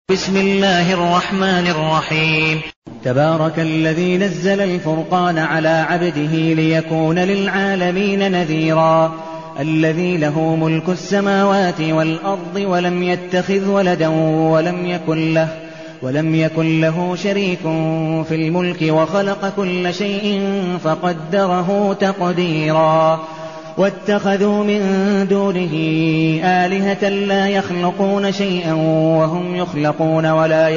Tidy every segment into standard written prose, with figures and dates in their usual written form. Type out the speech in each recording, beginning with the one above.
بسم الله الرحمن الرحيم. تبارك الذي نزل الفرقان على عبده ليكون للعالمين نذيرا. الذي له ملك السماوات والأرض ولم يتخذ ولدا ولم يكن له شريك في الملك وخلق كل شيء فقدره تقديرا. واتخذوا من دونه آلهة لا يخلقون شيئا وهم يخلقون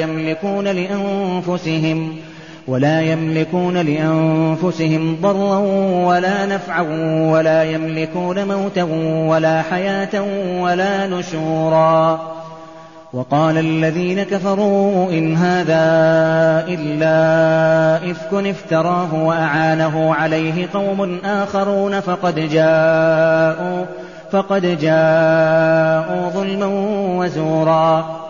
ولا يملكون لأنفسهم ضرا ولا نفعا ولا يملكون موتا ولا حياة ولا نشورا. وقال الذين كفروا إن هذا إلا إفك افتراه وأعانه عليه قوم آخرون فقد جاءوا ظلما وزورا.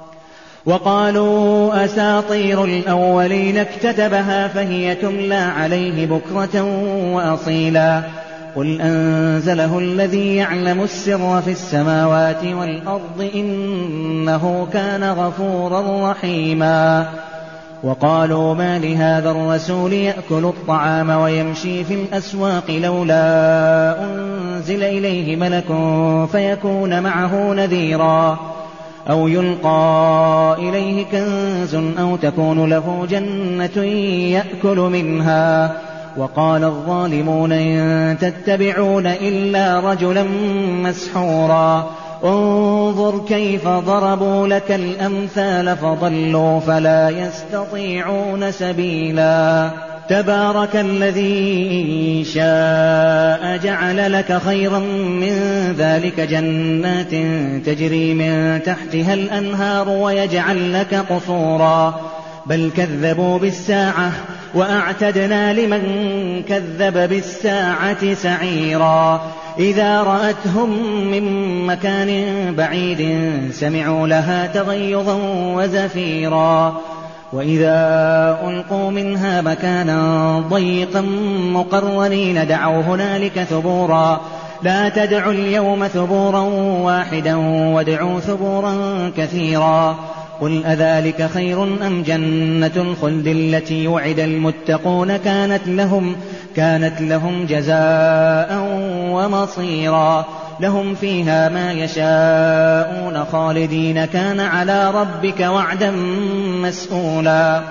وقالوا أساطير الأولين اكتتبها فهي تملى عليه بكرة وأصيلا. قل أنزله الذي يعلم السر في السماوات والأرض إنه كان غفورا رحيما. وقالوا ما لهذا الرسول يأكل الطعام ويمشي في الأسواق لولا أنزل إليه ملك فيكون معه نذيرا أو يلقى إليه كنز أو تكون له جنة يأكل منها. وقال الظالمون إن تتبعون إلا رجلا مسحورا. انظر كيف ضربوا لك الأمثال فضلوا فلا يستطيعون سبيلا. تبارك الذي شاء جعل لك خيرا من ذلك جنات تجري من تحتها الأنهار ويجعل لك قصورا. بل كذبوا بالساعة وأعتدنا لمن كذب بالساعة سعيرا. إذا رأتهم من مكان بعيد سمعوا لها تغيظا وزفيرا. وإذا ألقوا منها مكانا ضيقا مقرنين دعوا هنالك ثبورا. لا تدعوا اليوم ثبورا واحدا وادعوا ثبورا كثيرا. قل أذلك خير أم جنة الخلد التي وعد المتقون كانت لهم جزاء ومصيرا. لهم فيها ما يشاءون خالدين كان على ربك وعدا مسئولا.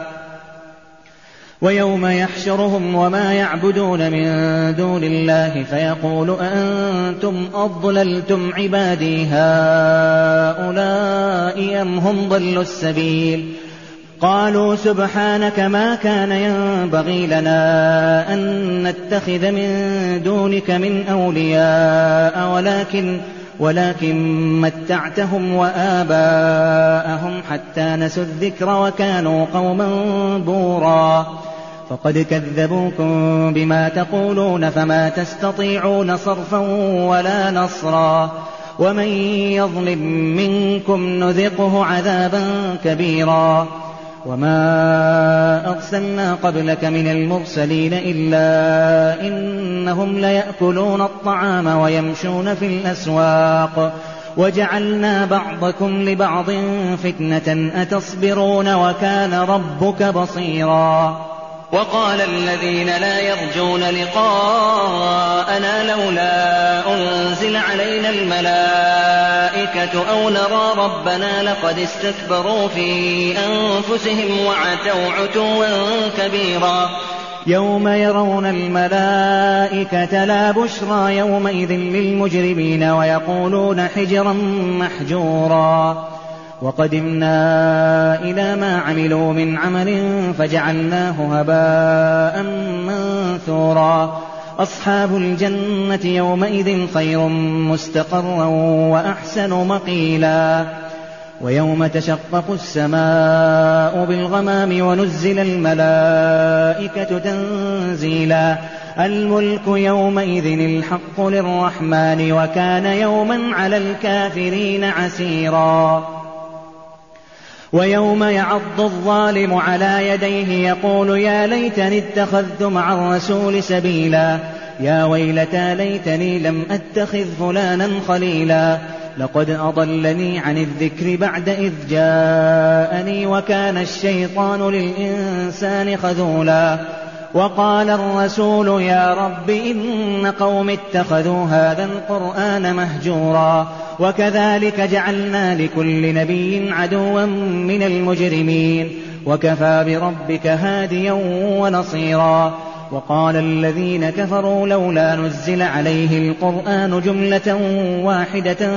ويوم يحشرهم وما يعبدون من دون الله فيقول أأنتم أضللتم عبادي هؤلاء أم هم ضلوا السبيل. قالوا سبحانك ما كان ينبغي لنا أن نتخذ من دونك من أولياء ولكن متعتهم وآباءهم حتى نسوا الذكر وكانوا قوما بورا. فقد كذبوكم بما تقولون فما تستطيعون صرفا ولا نصرا. ومن يظلم منكم نذقه عذابا كبيرا. وما أرسلنا قبلك من المرسلين إلا إنهم ليأكلون الطعام ويمشون في الأسواق وجعلنا بعضكم لبعض فتنة أتصبرون وكان ربك بصيرا. وقال الذين لا يرجون لقاءنا لولا أنزل علينا الملائكة أو نرى ربنا لقد استكبروا في أنفسهم وعتوا عتوا كبيرا. يوم يرون الملائكة لا بشرى يومئذ للمجرمين ويقولون حجرا محجورا. وقدمنا إلى ما عملوا من عمل فجعلناه هباء منثورا. أصحاب الجنة يومئذ خير مستقرا وأحسن مقيلا. ويوم تشقق السماء بالغمام ونزل الملائكة تنزيلا. الملك يومئذ الحق للرحمن وكان يوما على الكافرين عسيرا. ويوم يعض الظالم على يديه يقول يا ليتني اتخذت مع الرسول سبيلا. يا ويلتى ليتني لم أتخذ فلانا خليلا. لقد أضلني عن الذكر بعد إذ جاءني وكان الشيطان للإنسان خذولا وقال الرسول يا رب إن قوم اتخذوا هذا القرآن مهجورا وكذلك جعلنا لكل نبي عدوا من المجرمين وكفى بربك هاديا ونصيرا وقال الذين كفروا لولا نزل عليه القرآن جملة واحدة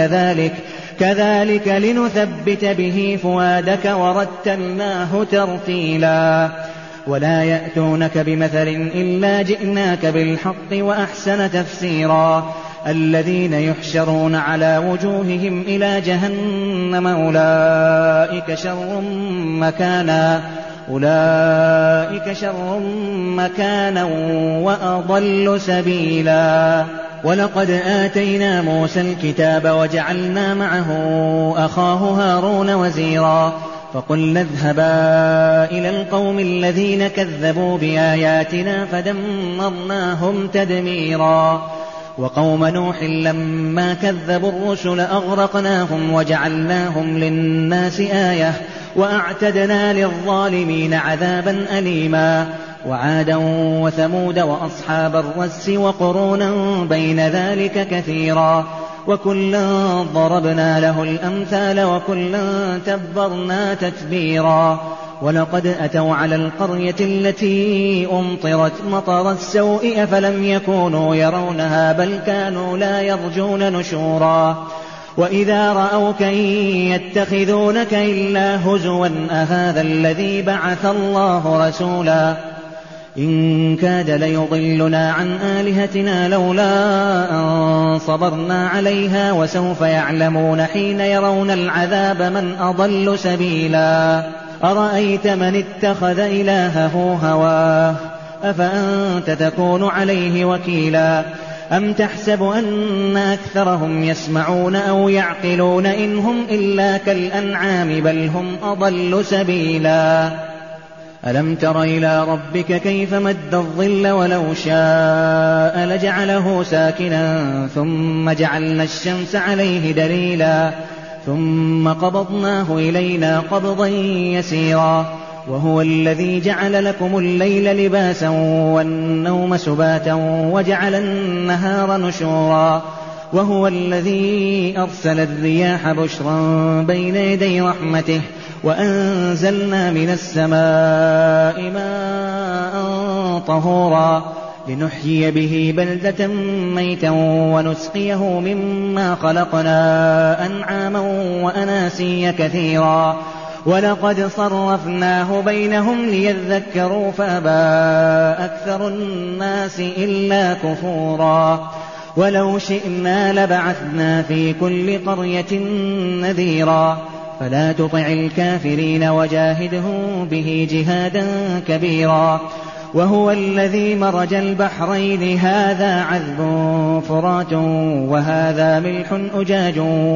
كذلك لنثبت به فؤادك ورتلناه ترتيلا ولا يأتونك بمثل إلا جئناك بالحق وأحسن تفسيرا الذين يحشرون على وجوههم إلى جهنم أولئك شر مكانا وأضل سبيلا ولقد آتينا موسى الكتاب وجعلنا معه أخاه هارون وزيرا فقلنا اذهبا إلى القوم الذين كذبوا بآياتنا فدمرناهم تدميرا وقوم نوح لما كذبوا الرسل أغرقناهم وجعلناهم للناس آية وأعتدنا للظالمين عذابا أليما وعادا وثمود وأصحاب الرس وقرونا بين ذلك كثيرا وكلا ضربنا له الأمثال وكلا تبرنا تتبيرا ولقد أتوا على القرية التي أمطرت مطر السوء أفلم يكونوا يرونها بل كانوا لا يرجون نشورا وإذا رأوك إن يتخذونك إلا هزوا أهذا الذي بعث الله رسولا إن كاد ليضلنا عن آلهتنا لولا أن صبرنا عليها وسوف يعلمون حين يرون العذاب من أضل سبيلا أرأيت من اتخذ إلهه هواه أفأنت تكون عليه وكيلا أم تحسب أن أكثرهم يسمعون أو يعقلون إن هم إلا كالأنعام بل هم أضل سبيلا ألم تر إلى ربك كيف مد الظل ولو شاء لجعله ساكنا ثم جعلنا الشمس عليه دليلا ثم قبضناه إلينا قبضا يسيرا وهو الذي جعل لكم الليل لباسا والنوم سباتا وجعل النهار نشورا وهو الذي أرسل الرياح بشرا بين يدي رحمته وأنزلنا من السماء ماء طهورا لنحيي به بلدة ميتا ونسقيه مما خلقنا أنعاما وأناسيا كثيرا ولقد صرفناه بينهم ليذكروا فأبى أكثر الناس إلا كفورا ولو شئنا لبعثنا في كل قرية نذيرا فلا تطع الكافرين وجاهدهم به جهادا كبيرا وهو الذي مرج البحرين هذا عذب فرات وهذا ملح أجاج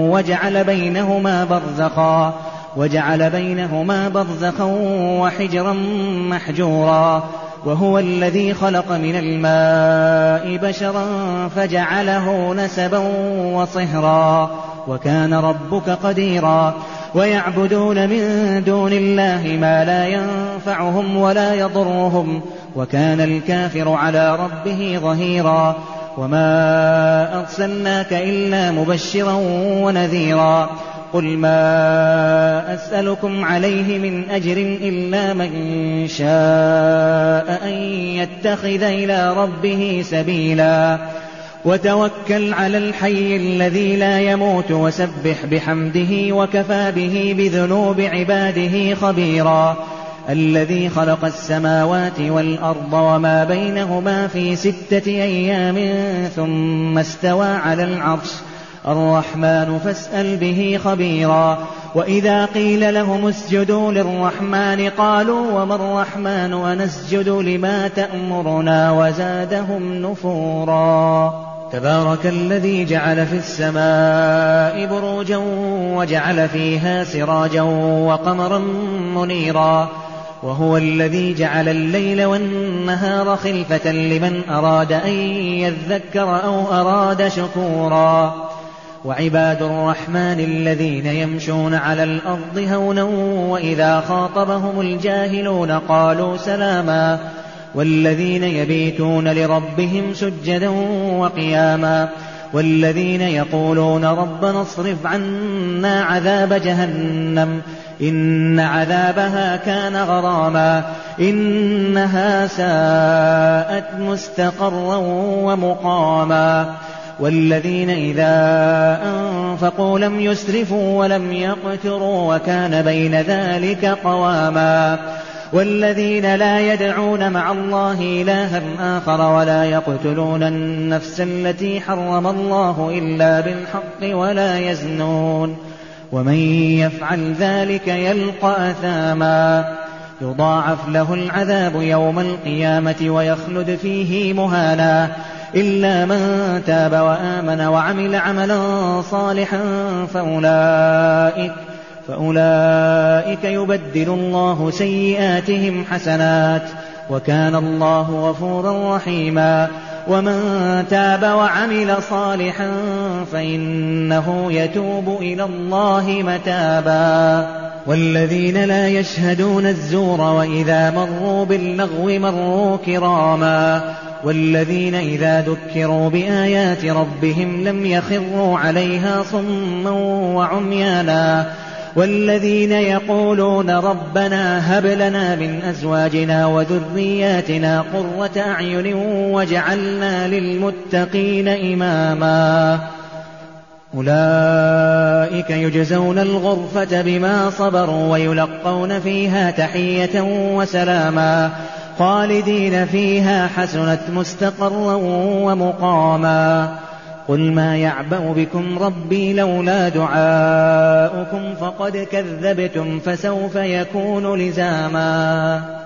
وجعل بينهما برزخا وحجرا محجورا وهو الذي خلق من الماء بشرا فجعله نسبا وصهرا وكان ربك قديرا ويعبدون من دون الله ما لا ينفعهم ولا يضرهم وكان الكافر على ربه ظهيرا وما أرسلناك إلا مبشرا ونذيرا قل ما أسألكم عليه من أجر إلا من شاء أن يتخذ إلى ربه سبيلا وتوكل على الحي الذي لا يموت وسبح بحمده وكفى به بذنوب عباده خبيرا الذي خلق السماوات والأرض وما بينهما في 6 أيام ثم استوى على العرش الرحمن فاسأل به خبيرا وإذا قيل لهم اسجدوا للرحمن قالوا وما الرحمن ونسجد لما تأمرنا وزادهم نفورا تبارك الذي جعل في السماء بروجا وجعل فيها سراجا وقمرا منيرا وهو الذي جعل الليل والنهار خلفة لمن أراد أن يذكر أو أراد شكورا وعباد الرحمن الذين يمشون على الأرض هونا وإذا خاطبهم الجاهلون قالوا سلاما والذين يبيتون لربهم سجدا وقياما والذين يقولون ربنا اصرف عنا عذاب جهنم إن عذابها كان غراما إنها ساءت مستقرا ومقاما والذين إذا أنفقوا لم يسرفوا ولم يقتروا وكان بين ذلك قواما والذين لا يدعون مع الله إلها آخر ولا يقتلون النفس التي حرم الله إلا بالحق ولا يزنون ومن يفعل ذلك يلقى أثاما يضاعف له العذاب يوم القيامة ويخلد فيه مهانا إلا من تاب وآمن وعمل عملا صالحا فأولئك يبدل الله سيئاتهم حسنات وكان الله غفورا رحيما ومن تاب وعمل صالحا فإنه يتوب إلى الله متابا والذين لا يشهدون الزور وإذا مروا باللغو مروا كراما والذين إذا ذكروا بآيات ربهم لم يخروا عليها صما وعميانا والذين يقولون ربنا هب لنا من أزواجنا وذرياتنا قرة أعين واجعلنا للمتقين إماما أولئك يجزون الغرفة بما صبروا ويلقون فيها تحية وسلاما خالدين فيها حسنت مستقرا ومقاما قل ما يعبأ بكم ربي لولا دعاؤكم فقد كذبتم فسوف يكون لزاما